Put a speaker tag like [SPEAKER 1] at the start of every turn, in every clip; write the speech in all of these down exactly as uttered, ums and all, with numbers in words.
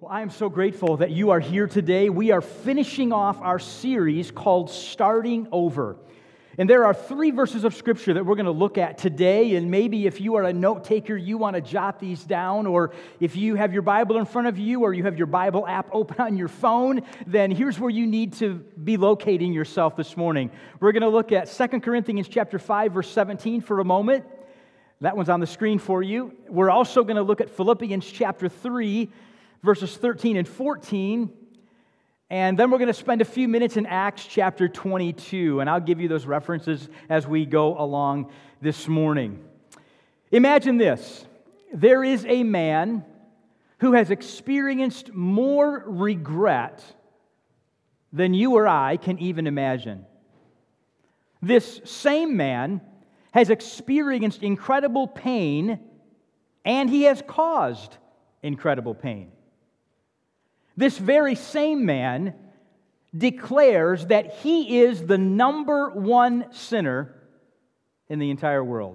[SPEAKER 1] Well, I am so grateful that you are here today. We are finishing off our series called Starting Over. And there are three verses of Scripture that we're going to look at today, and maybe if you are a note taker, you want to jot these down, or if you have your Bible in front of you, or you have your Bible app open on your phone, then here's where you need to be locating yourself this morning. We're going to look at Second Corinthians chapter five, verse seventeen for a moment. That one's on the screen for you. We're also going to look at Philippians chapter three, verses thirteen and fourteen. And then we're going to spend a few minutes in Acts chapter twenty-two, and I'll give you those references as we go along this morning. Imagine this. There is a man who has experienced more regret than you or I can even imagine. This same man has experienced incredible pain, and he has caused incredible pain. This very same man declares that he is the number one sinner in the entire world.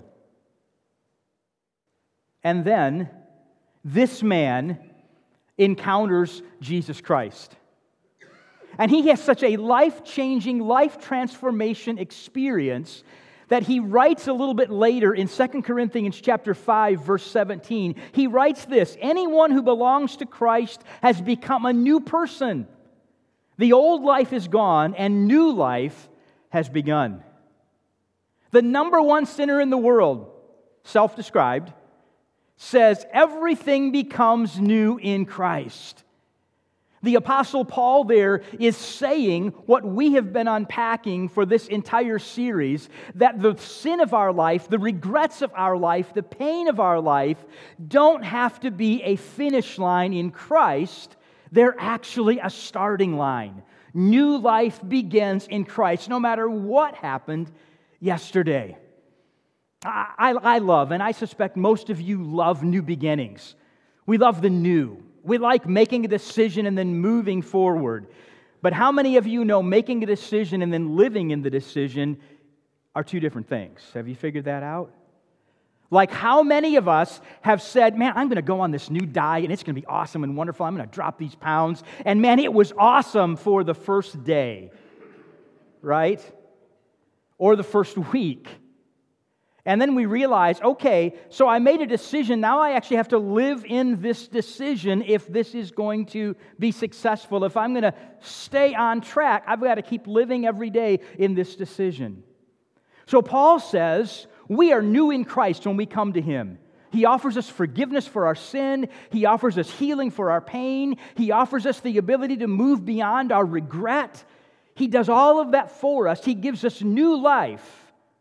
[SPEAKER 1] And then this man encounters Jesus Christ. And he has such a life-changing, life-transformation experience that he writes a little bit later in Second Corinthians chapter five, verse seventeen. He writes this: anyone who belongs to Christ has become a new person. The old life is gone and new life has begun. The number one sinner in the world, self-described, says everything becomes new in Christ. The Apostle Paul there is saying what we have been unpacking for this entire series, that the sin of our life, the regrets of our life, the pain of our life don't have to be a finish line in Christ. They're actually a starting line. New life begins in Christ, no matter what happened yesterday. I, I, I love, and I suspect most of you love new beginnings. We love the new. We like making a decision and then moving forward. But how many of you know making a decision and then living in the decision are two different things? Have you figured that out? Like, how many of us have said, man, I'm going to go on this new diet and it's going to be awesome and wonderful. I'm going to drop these pounds. And man, it was awesome for the first day, right? Or the first week. And then we realize, okay, so I made a decision. Now I actually have to live in this decision if this is going to be successful. If I'm going to stay on track, I've got to keep living every day in this decision. So Paul says we are new in Christ when we come to Him. He offers us forgiveness for our sin. He offers us healing for our pain. He offers us the ability to move beyond our regret. He does all of that for us. He gives us new life.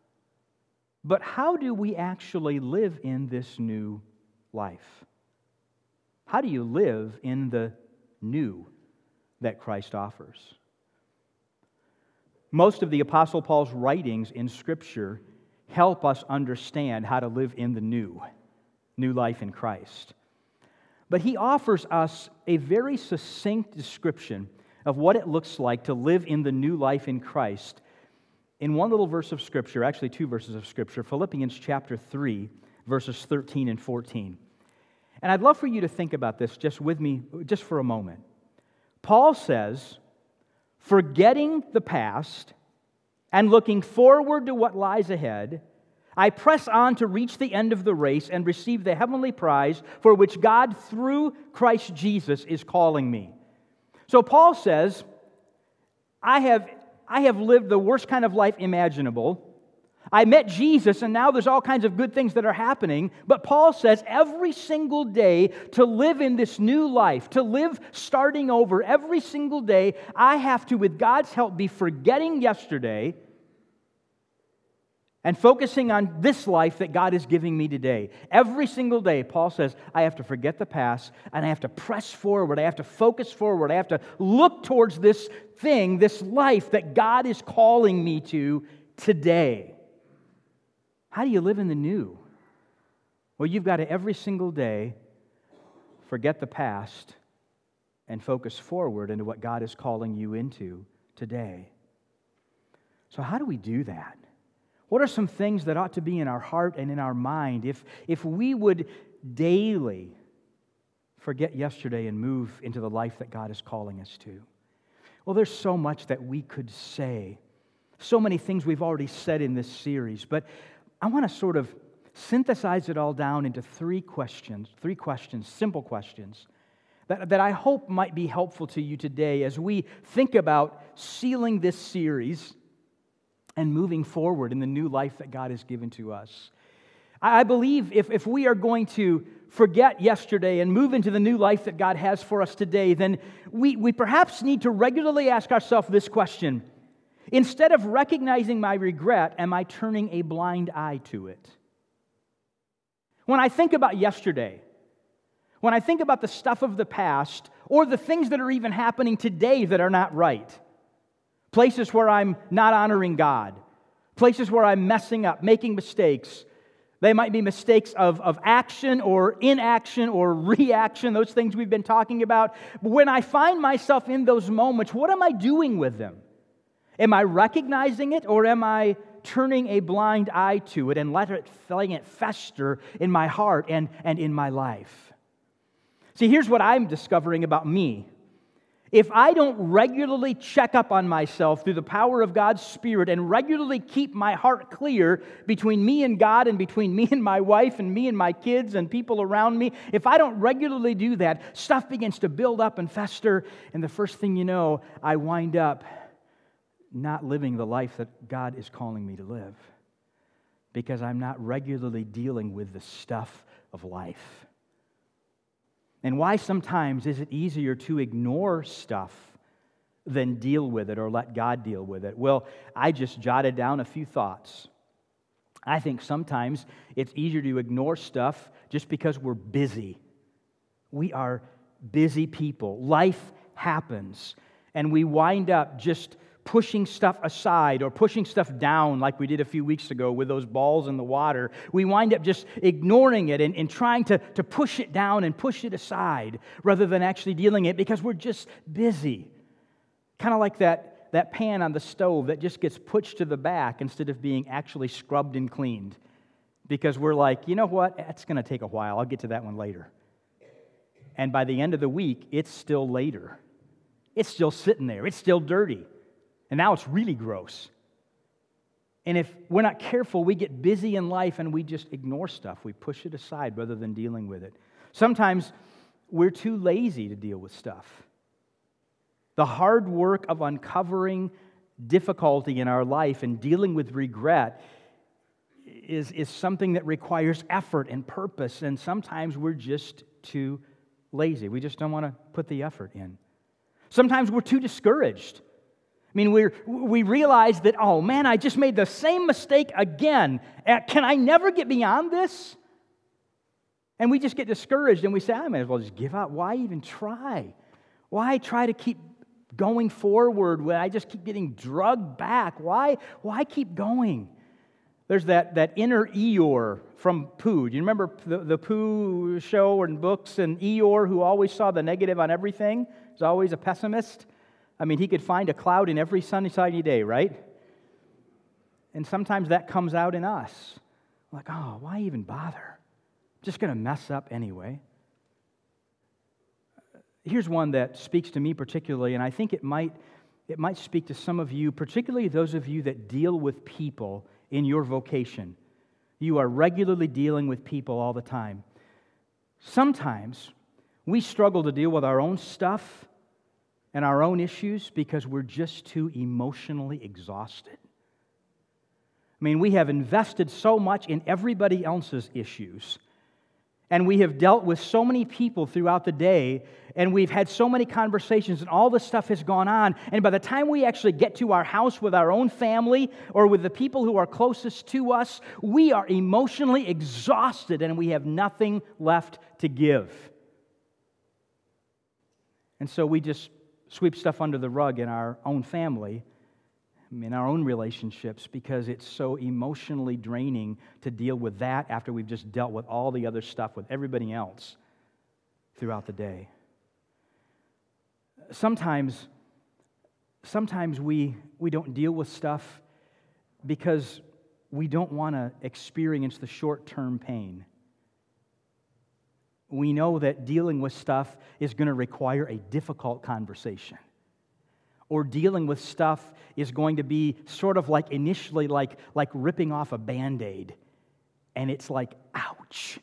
[SPEAKER 1] But how do we actually live in this new life? How do you live in the new that Christ offers? Most of the Apostle Paul's writings in Scripture help us understand how to live in the new, new life in Christ. But he offers us a very succinct description of what it looks like to live in the new life in Christ in one little verse of Scripture, actually two verses of Scripture, Philippians chapter three, verses thirteen and fourteen. And I'd love for you to think about this just with me, just for a moment. Paul says, forgetting the past and looking forward to what lies ahead, I press on to reach the end of the race and receive the heavenly prize for which God, through Christ Jesus, is calling me. So Paul says, I have I have lived the worst kind of life imaginable. I met Jesus, and now there's all kinds of good things that are happening. But Paul says every single day to live in this new life, to live starting over every single day, I have to, with God's help, be forgetting yesterday and focusing on this life that God is giving me today. Every single day, Paul says, I have to forget the past, and I have to press forward. I have to focus forward. I have to look towards this thing, this life that God is calling me to today. How do you live in the new? Well, you've got to every single day forget the past and focus forward into what God is calling you into today. So how do we do that? What are some things that ought to be in our heart and in our mind if, if we would daily forget yesterday and move into the life that God is calling us to? Well, there's so much that we could say, so many things we've already said in this series, but I want to sort of synthesize it all down into three questions, three questions, simple questions, that, that I hope might be helpful to you today as we think about sealing this series and moving forward in the new life that God has given to us. I believe if, if we are going to forget yesterday and move into the new life that God has for us today, then we, we perhaps need to regularly ask ourselves this question. Instead of recognizing my regret, am I turning a blind eye to it? When I think about yesterday, when I think about the stuff of the past, or the things that are even happening today that are not right, places where I'm not honoring God, places where I'm messing up, making mistakes. They might be mistakes of, of action or inaction or reaction, those things we've been talking about. But when I find myself in those moments, what am I doing with them? Am I recognizing it, or am I turning a blind eye to it and letting it, letting it fester in my heart and, and in my life? See, here's what I'm discovering about me. If I don't regularly check up on myself through the power of God's Spirit and regularly keep my heart clear between me and God and between me and my wife and me and my kids and people around me, if I don't regularly do that, stuff begins to build up and fester, and the first thing you know, I wind up not living the life that God is calling me to live because I'm not regularly dealing with the stuff of life. And why sometimes is it easier to ignore stuff than deal with it or let God deal with it? Well, I just jotted down a few thoughts. I think sometimes it's easier to ignore stuff just because we're busy. We are busy people. Life happens, and we wind up just pushing stuff aside or pushing stuff down like we did a few weeks ago with those balls in the water. We wind up just ignoring it and, and trying to, to push it down and push it aside rather than actually dealing it because we're just busy. Kind of like that, that pan on the stove that just gets pushed to the back instead of being actually scrubbed and cleaned because we're like, you know what, it's going to take a while. I'll get to that one later. And by the end of the week, it's still later. It's still sitting there. It's still dirty. And now it's really gross. And if we're not careful, we get busy in life and we just ignore stuff. We push it aside rather than dealing with it. Sometimes we're too lazy to deal with stuff. The hard work of uncovering difficulty in our life and dealing with regret is, is something that requires effort and purpose. And sometimes we're just too lazy. We just don't want to put the effort in. Sometimes we're too discouraged. I mean, we we realize that, oh man, I just made the same mistake again. Can I never get beyond this? And we just get discouraged and we say, I might as well just give up. Why even try? Why try to keep going forward when I just keep getting drugged back? Why, why keep going? There's that, that inner Eeyore from Pooh. Do you remember the, the Pooh show and books and Eeyore who always saw the negative on everything? Was always a pessimist. I mean, he could find a cloud in every sunny sunny day, right? And sometimes that comes out in us. Like, oh, why even bother? I'm just going to mess up anyway. Here's one that speaks to me particularly, and I think it might, it might speak to some of you, particularly those of you that deal with people in your vocation. You are regularly dealing with people all the time. Sometimes we struggle to deal with our own stuff and our own issues because we're just too emotionally exhausted. I mean, we have invested so much in everybody else's issues, and we have dealt with so many people throughout the day, and we've had so many conversations, and all this stuff has gone on, and by the time we actually get to our house with our own family or with the people who are closest to us, we are emotionally exhausted, and we have nothing left to give. And so we just sweep stuff under the rug in our own family, in our own relationships, because it's so emotionally draining to deal with that after we've just dealt with all the other stuff with everybody else throughout the day. Sometimes, sometimes we, we don't deal with stuff because we don't want to experience the short-term pain. we know that dealing with stuff is going to require a difficult conversation. Or dealing with stuff is going to be sort of like initially like, like ripping off a Band-Aid. And it's like, ouch.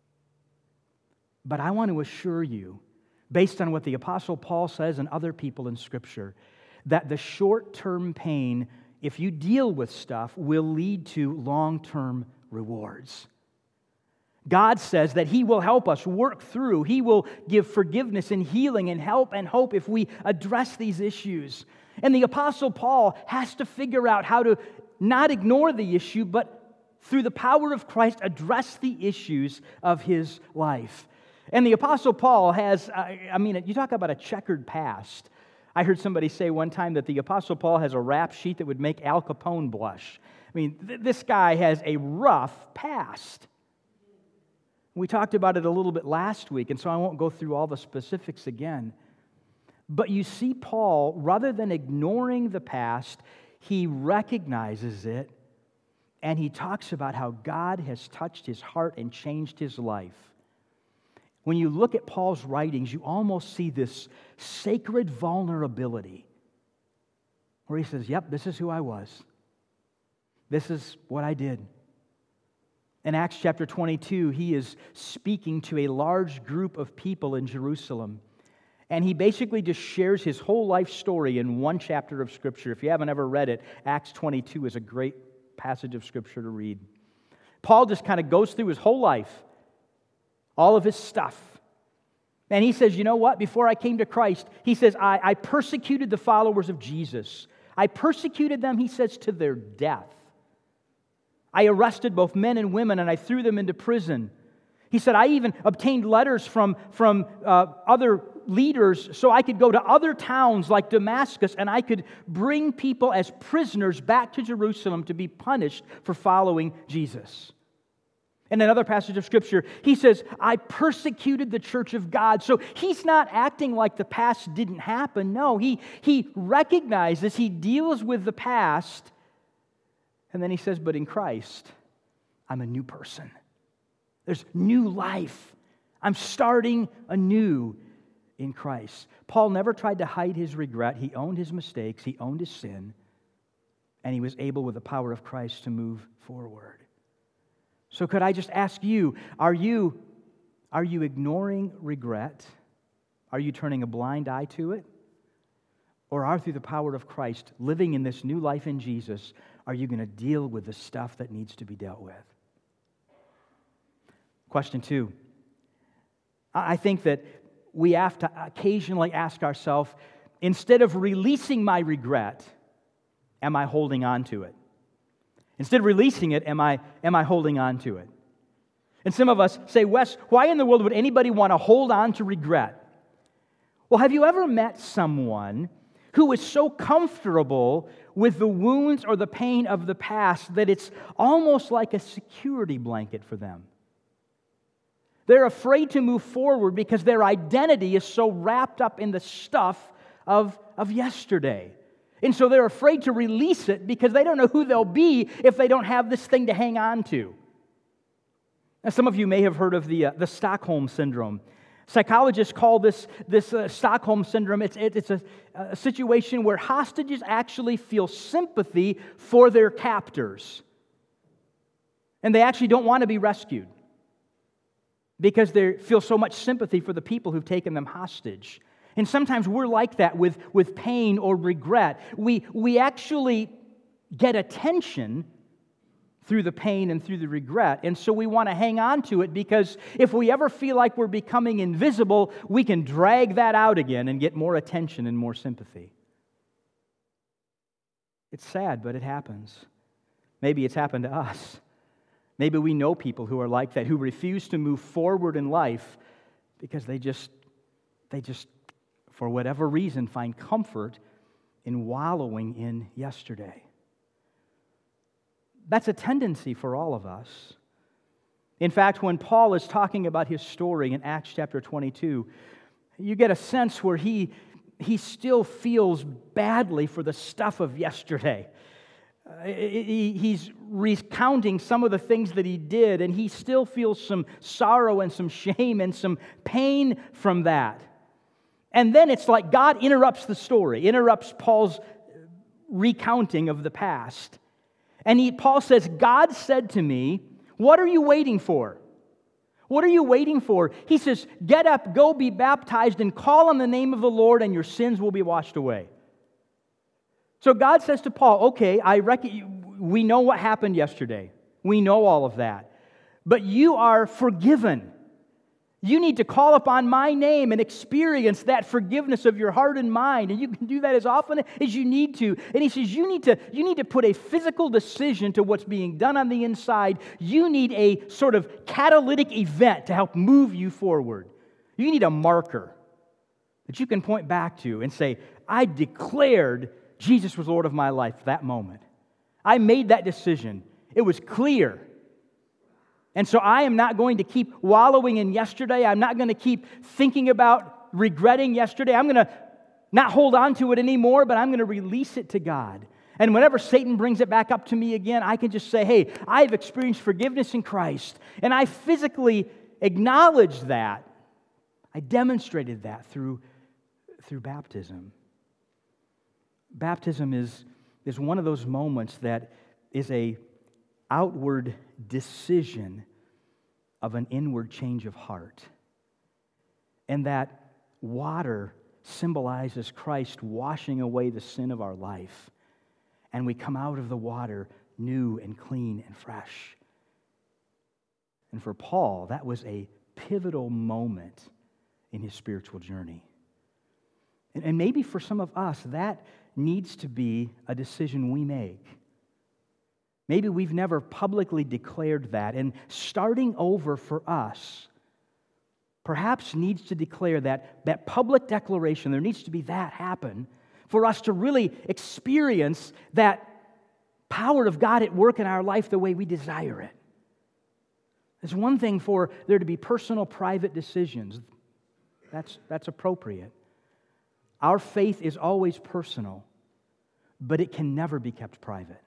[SPEAKER 1] But I want to assure you, based on what the Apostle Paul says and other people in Scripture, that the short-term pain, if you deal with stuff, will lead to long-term rewards. God says that He will help us work through. He will give forgiveness and healing and help and hope if we address these issues. And the Apostle Paul has to figure out how to not ignore the issue, but through the power of Christ, address the issues of his life. And the Apostle Paul has, I mean, you talk about a checkered past. I heard somebody say one time that the Apostle Paul has a rap sheet that would make Al Capone blush. I mean, th- this guy has a rough past. We talked about it a little bit last week, and so I won't go through all the specifics again. But you see Paul, rather than ignoring the past, he recognizes it, and he talks about how God has touched his heart and changed his life. When you look at Paul's writings, you almost see this sacred vulnerability where he says, yep, this is who I was. This is what I did. In Acts chapter twenty-two, he is speaking to a large group of people in Jerusalem. And he basically just shares his whole life story in one chapter of Scripture. If you haven't ever read it, Acts twenty-two is a great passage of Scripture to read. Paul just kind of goes through his whole life, all of his stuff. And he says, you know what? Before I came to Christ, he says, I, I persecuted the followers of Jesus. I persecuted them, he says, to their death. I arrested both men and women, and I threw them into prison. He said, I even obtained letters from, from uh, other leaders so I could go to other towns like Damascus, and I could bring people as prisoners back to Jerusalem to be punished for following Jesus. In another passage of Scripture, he says, I persecuted the church of God. So he's not acting like the past didn't happen. No, he, he recognizes, he deals with the past, and then he says, but in Christ, I'm a new person. There's new life. I'm starting anew in Christ. Paul never tried to hide his regret. He owned his mistakes. He owned his sin. And he was able, with the power of Christ, to move forward. So could I just ask you, are you, are you ignoring regret? Are you turning a blind eye to it? Or are, through the power of Christ, living in this new life in Jesus, are you going to deal with the stuff that needs to be dealt with? Question two. I think that we have to occasionally ask ourselves, instead of releasing my regret, am I holding on to it? Instead of releasing it, am I, am I holding on to it? And some of us say, Wes, why in the world would anybody want to hold on to regret? Well, have you ever met someone who is so comfortable with the wounds or the pain of the past that it's almost like a security blanket for them? They're afraid to move forward because their identity is so wrapped up in the stuff of, of yesterday. And so they're afraid to release it because they don't know who they'll be if they don't have this thing to hang on to. Now, some of you may have heard of the, uh, the Stockholm Syndrome. Psychologists call this, this uh, Stockholm Syndrome, it's, it, it's a, a situation where hostages actually feel sympathy for their captors. And they actually don't want to be rescued because they feel so much sympathy for the people who've taken them hostage. And sometimes we're like that with, with pain or regret. We, we actually get attention through the pain and through the regret. And so we want to hang on to it because if we ever feel like we're becoming invisible, we can drag that out again and get more attention and more sympathy. It's sad, but it happens. Maybe it's happened to us. Maybe we know people who are like that, who refuse to move forward in life because they just, they just, for whatever reason, find comfort in wallowing in yesterday. That's a tendency for all of us. In fact, when Paul is talking about his story in Acts chapter twenty-two, you get a sense where he, he still feels badly for the stuff of yesterday. Uh, he, he's recounting some of the things that he did, and he still feels some sorrow and some shame and some pain from that. And then it's like God interrupts the story, interrupts Paul's recounting of the past. And he, Paul says, God said to me, what are you waiting for? What are you waiting for? He says, get up, go be baptized, and call on the name of the Lord, and your sins will be washed away. So God says to Paul, okay, I reckon we know what happened yesterday. We know all of that. But you are forgiven. You need to call upon my name and experience that forgiveness of your heart and mind. And you can do that as often as you need to. And he says you need to, you need to put a physical decision to what's being done on the inside. You need a sort of catalytic event to help move you forward. You need a marker that you can point back to and say, I declared Jesus was Lord of my life that moment. I made that decision. It was clear. And so I am not going to keep wallowing in yesterday. I'm not going to keep thinking about regretting yesterday. I'm going to not hold on to it anymore, but I'm going to release it to God. And whenever Satan brings it back up to me again, I can just say, hey, I've experienced forgiveness in Christ. And I physically acknowledged that. I demonstrated that through, through baptism. Baptism is, is one of those moments that is a outward decision of an inward change of heart. And that water symbolizes Christ washing away the sin of our life. And we come out of the water new and clean and fresh. And for Paul, that was a pivotal moment in his spiritual journey. And, and maybe for some of us, that needs to be a decision we make. Maybe we've never publicly declared that, and starting over for us perhaps needs to declare that, that public declaration. There needs to be that happen for us to really experience that power of God at work in our life the way we desire it. It's one thing for there to be personal, private decisions. That's, that's appropriate. Our faith is always personal, but it can never be kept private.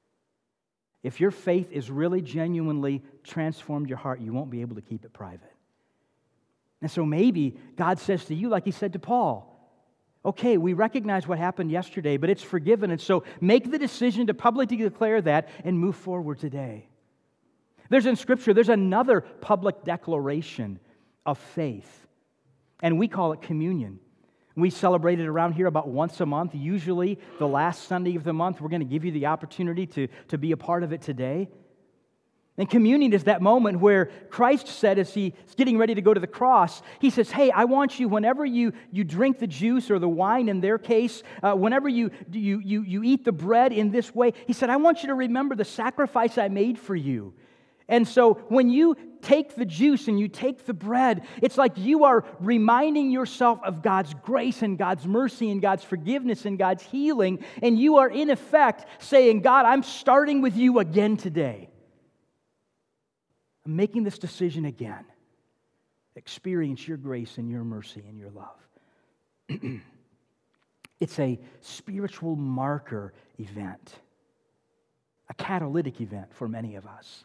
[SPEAKER 1] If your faith is really genuinely transformed your heart, you won't be able to keep it private. And so maybe God says to you, like He said to Paul, okay, we recognize what happened yesterday, but it's forgiven, and so make the decision to publicly declare that and move forward today. There's in Scripture, there's another public declaration of faith, and we call it communion. We celebrate it around here about once a month, usually the last Sunday of the month. We're going to give you the opportunity to, to be a part of it today. And communion is that moment where Christ said, as He's getting ready to go to the cross, He says, hey, I want you, whenever you, you drink the juice or the wine in their case, uh, whenever you, you, you, you eat the bread in this way, He said, I want you to remember the sacrifice I made for you. And so when you take the juice and you take the bread, it's like you are reminding yourself of God's grace and God's mercy and God's forgiveness and God's healing, and you are in effect saying, God, I'm starting with you again today. I'm making this decision again. Experience your grace and your mercy and your love. It's a spiritual marker event, a catalytic event for many of us.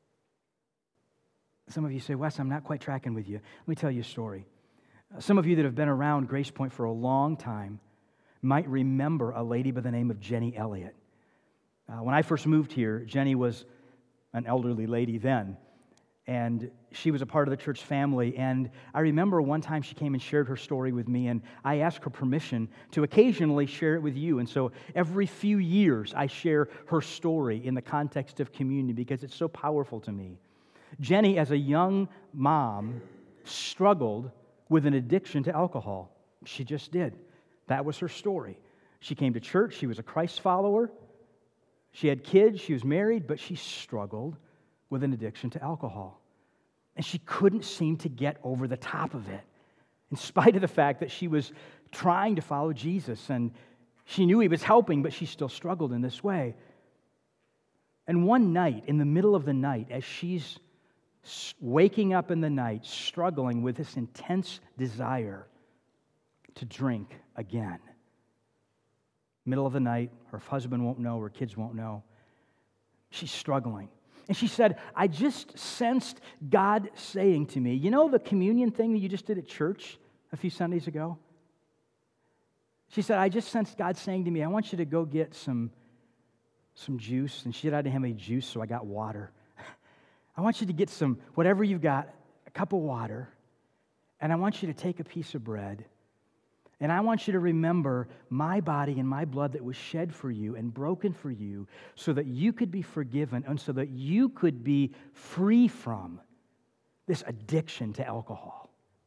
[SPEAKER 1] Some of you say, Wes, I'm not quite tracking with you. Let me tell you a story. Some of you that have been around Grace Point for a long time might remember a lady by the name of Jenny Elliott. Uh, when I first moved here, Jenny was an elderly lady then, and she was a part of the church family. And I remember one time she came and shared her story with me, and I asked her permission to occasionally share it with you. And so every few years, I share her story in the context of community because it's so powerful to me. Jenny, as a young mom, struggled with an addiction to alcohol. She just did. That was her story. She came to church. She was a Christ follower. She had kids. She was married, but she struggled with an addiction to alcohol. And she couldn't seem to get over the top of it, in spite of the fact that she was trying to follow Jesus, and she knew He was helping, but she still struggled in this way. And one night, in the middle of the night, as she's waking up in the night, struggling with this intense desire to drink again, Middle of the night, her husband won't know, her kids won't know. She's struggling. And she said, I just sensed God saying to me, you know the communion thing that you just did at church a few Sundays ago? She said, I just sensed God saying to me, I want you to go get some, some juice. And she said, I didn't have any juice, so I got water. I want you to get some, whatever you've got, a cup of water, and I want you to take a piece of bread, and I want you to remember my body and my blood that was shed for you and broken for you so that you could be forgiven and so that you could be free from this addiction to alcohol.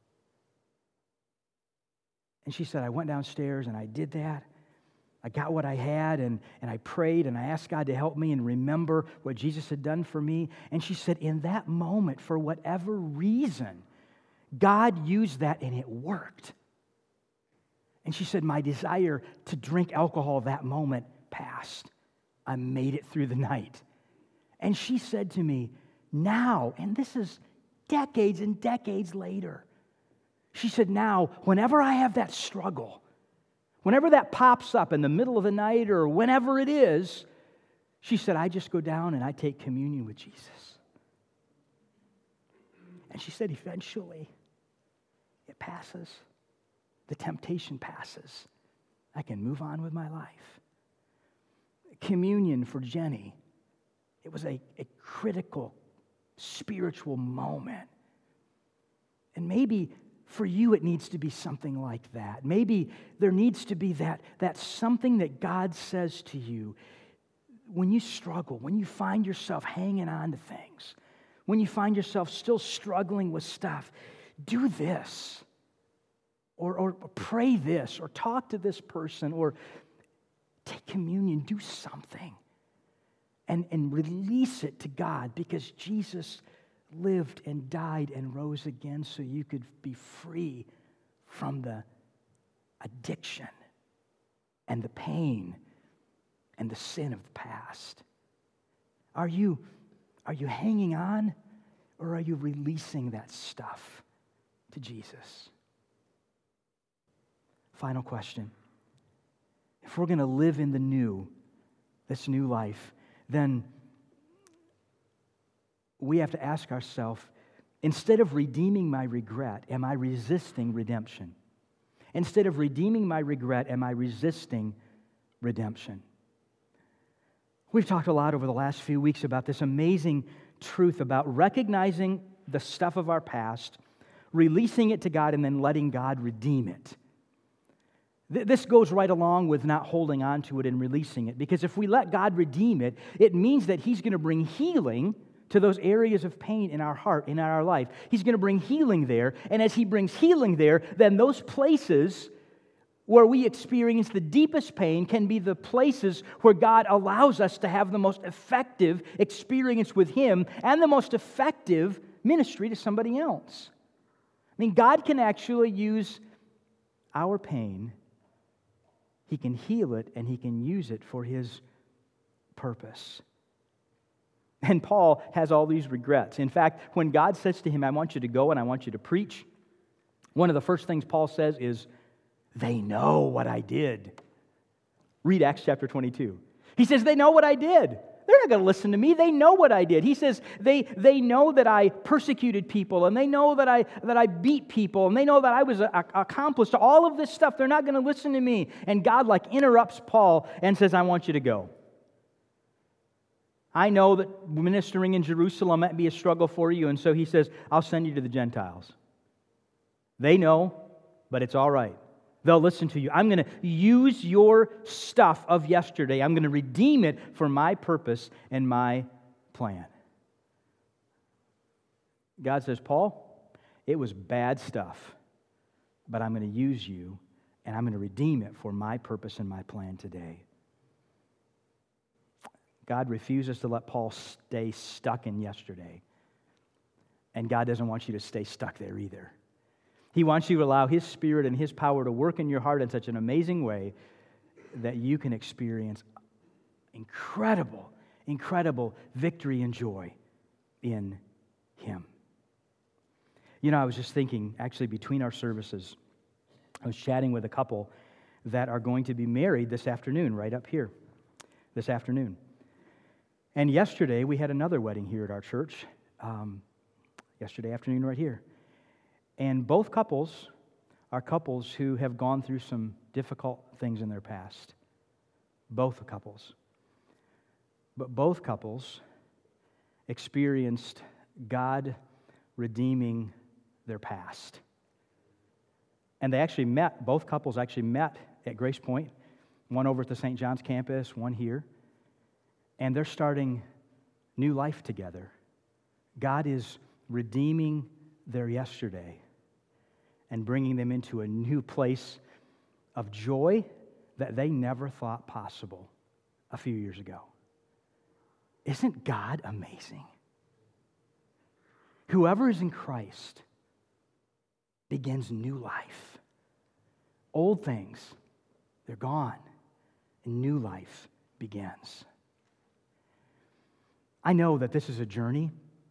[SPEAKER 1] And she said, I went downstairs and I did that. I got what I had and, and I prayed and I asked God to help me and remember what Jesus had done for me. And she said, in that moment, for whatever reason, God used that and it worked. And she said, my desire to drink alcohol that moment passed. I made it through the night. And she said to me, now, and this is decades and decades later, she said, now, whenever I have that struggle, whenever that pops up in the middle of the night or whenever it is, she said, I just go down and I take communion with Jesus. And she said, eventually, it passes. The temptation passes. I can move on with my life. Communion for Jenny, it was a, a critical spiritual moment. And maybe for you it needs to be something like that. Maybe there needs to be that, that something that God says to you when you struggle, when you find yourself hanging on to things, when you find yourself still struggling with stuff. Do this. Or, or pray this, or talk to this person, or take communion, do something, and, and release it to God because Jesus lived and died and rose again so you could be free from the addiction and the pain and the sin of the past. Are you, are you hanging on, or are you releasing that stuff to Jesus? Final question. If we're going to live in the new, this new life, then we have to ask ourselves, instead of redeeming my regret, am I resisting redemption? Instead of redeeming my regret, am I resisting redemption? We've talked a lot over the last few weeks about this amazing truth about recognizing the stuff of our past, releasing it to God, and then letting God redeem it. This goes right along with not holding on to it and releasing it, because if we let God redeem it, it means that He's going to bring healing to those areas of pain in our heart, in our life. He's going to bring healing there, and as He brings healing there, then those places where we experience the deepest pain can be the places where God allows us to have the most effective experience with Him and the most effective ministry to somebody else. I mean, God can actually use our pain. He can heal it, and He can use it for His purpose. And Paul has all these regrets. In fact, when God says to him, I want you to go and I want you to preach, one of the first things Paul says is, they know what I did. Read Acts chapter twenty-two. He says, they know what I did. They're not going to listen to me. They know what I did. He says, they, they know that I persecuted people, and they know that I that I beat people, and they know that I was a, a, accomplished to all of this stuff. They're not going to listen to me. And God like interrupts Paul and says, I want you to go. I know that ministering in Jerusalem might be a struggle for you, and so he says, I'll send you to the Gentiles. They know, but it's all right. They'll listen to you. I'm going to use your stuff of yesterday. I'm going to redeem it for my purpose and my plan. God says, Paul, it was bad stuff, but I'm going to use you, and I'm going to redeem it for my purpose and my plan today. God refuses to let Paul stay stuck in yesterday, and God doesn't want you to stay stuck there either. He wants you to allow His Spirit and His power to work in your heart in such an amazing way that you can experience incredible, incredible victory and joy in Him. You know, I was just thinking, actually, between our services, I was chatting with a couple that are going to be married this afternoon, right up here, this afternoon. And yesterday, we had another wedding here at our church, um, yesterday afternoon right here. And both couples are couples who have gone through some difficult things in their past. Both couples. But both couples experienced God redeeming their past. And they actually met, both couples actually met at Grace Point, one over at the Saint John's campus, one here. And they're starting new life together. God is redeeming their yesterday and bringing them into a new place of joy that they never thought possible a few years ago. Isn't God amazing? Whoever is in Christ begins new life. Old things, they're gone, and new life begins. I know that this is a journey.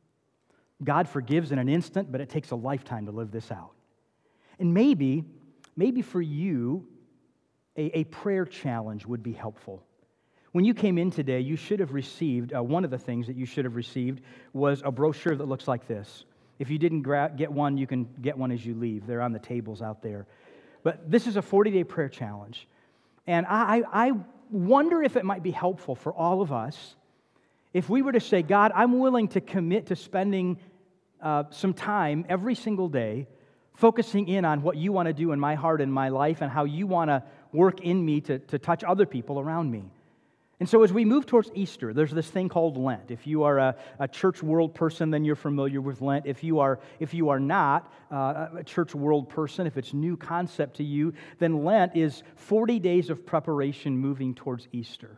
[SPEAKER 1] God forgives in an instant, but it takes a lifetime to live this out. And maybe, maybe for you, a, a prayer challenge would be helpful. When you came in today, you should have received, uh, one of the things that you should have received was a brochure that looks like this. If you didn't gra- get one, you can get one as you leave. They're on the tables out there. But this is a forty-day prayer challenge. And I, I wonder if it might be helpful for all of us if we were to say, God, I'm willing to commit to spending uh, some time every single day focusing in on what you want to do in my heart and my life and how you want to work in me to, to touch other people around me. And so as we move towards Easter, there's this thing called Lent. If you are a, a church world person, then you're familiar with Lent. If you are, if you are not uh, a church world person, if it's a new concept to you, then Lent is forty days of preparation moving towards Easter.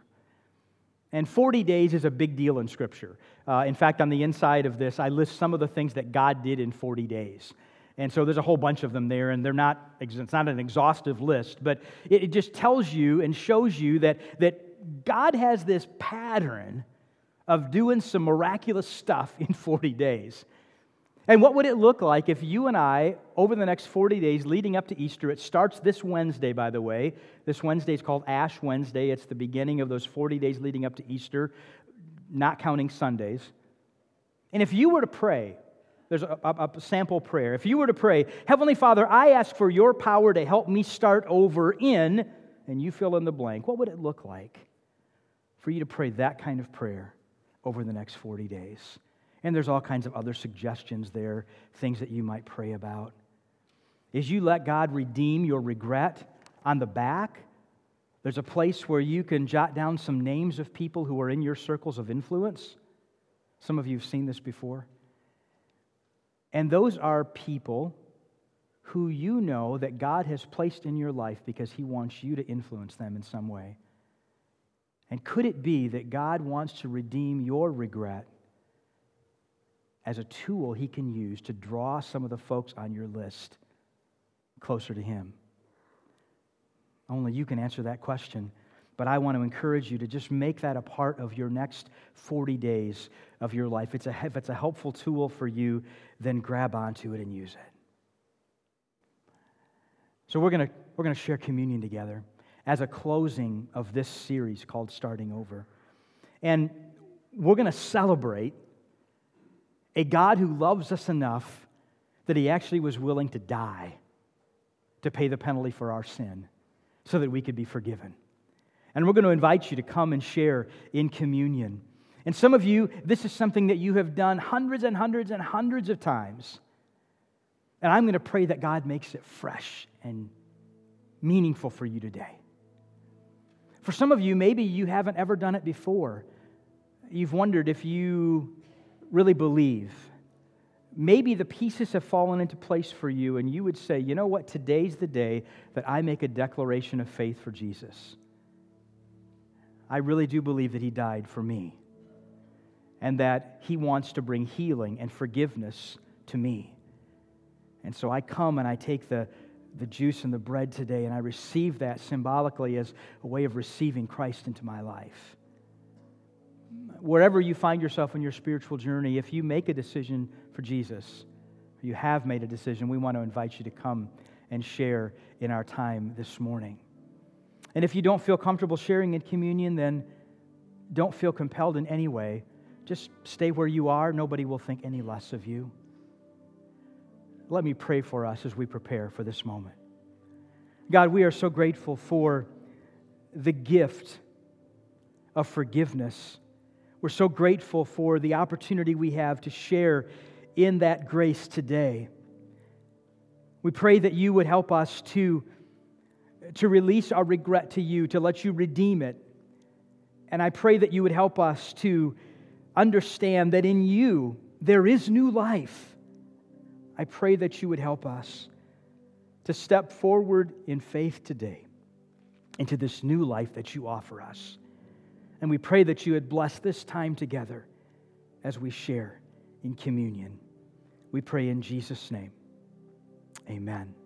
[SPEAKER 1] And forty days is a big deal in Scripture. Uh, in fact, on the inside of this, I list some of the things that God did in forty days. And so there's a whole bunch of them there, and they're not, it's not an exhaustive list, but it, it just tells you and shows you that, that God has this pattern of doing some miraculous stuff in forty days. And what would it look like if you and I, over the next forty days leading up to Easter, it starts this Wednesday, by the way. This Wednesday is called Ash Wednesday. It's the beginning of those forty days leading up to Easter, not counting Sundays. And if you were to pray, there's a, a, a sample prayer. If you were to pray, Heavenly Father, I ask for your power to help me start over in, and you fill in the blank, what would it look like for you to pray that kind of prayer over the next forty days? And there's all kinds of other suggestions there, things that you might pray about. As you let God redeem your regret, on the back, there's a place where you can jot down some names of people who are in your circles of influence. Some of you have seen this before. And those are people who you know that God has placed in your life because He wants you to influence them in some way. And could it be that God wants to redeem your regret as a tool He can use to draw some of the folks on your list closer to Him? Only you can answer that question. But I want to encourage you to just make that a part of your next forty days of your life. It's a, if it's a helpful tool for you, then grab onto it and use it. So we're going to we're going to share communion together as a closing of this series called Starting Over. And we're going to celebrate a God who loves us enough that He actually was willing to die to pay the penalty for our sin so that we could be forgiven. And we're going to invite you to come and share in communion. And some of you, this is something that you have done hundreds and hundreds and hundreds of times. And I'm going to pray that God makes it fresh and meaningful for you today. For some of you, maybe you haven't ever done it before. You've wondered if you really believe. Maybe the pieces have fallen into place for you, and you would say, you know what, today's the day that I make a declaration of faith for Jesus. I really do believe that He died for me and that He wants to bring healing and forgiveness to me. And so I come and I take the, the juice and the bread today and I receive that symbolically as a way of receiving Christ into my life. Wherever you find yourself in your spiritual journey, if you make a decision for Jesus, or you have made a decision, we want to invite you to come and share in our time this morning. And if you don't feel comfortable sharing in communion, then don't feel compelled in any way. Just stay where you are. Nobody will think any less of you. Let me pray for us as we prepare for this moment. God, we are so grateful for the gift of forgiveness. We're so grateful for the opportunity we have to share in that grace today. We pray that you would help us to, to release our regret to you, to let you redeem it. And I pray that you would help us to understand that in you there is new life. I pray that you would help us to step forward in faith today into this new life that you offer us. And we pray that you would bless this time together as we share in communion. We pray in Jesus' name. Amen.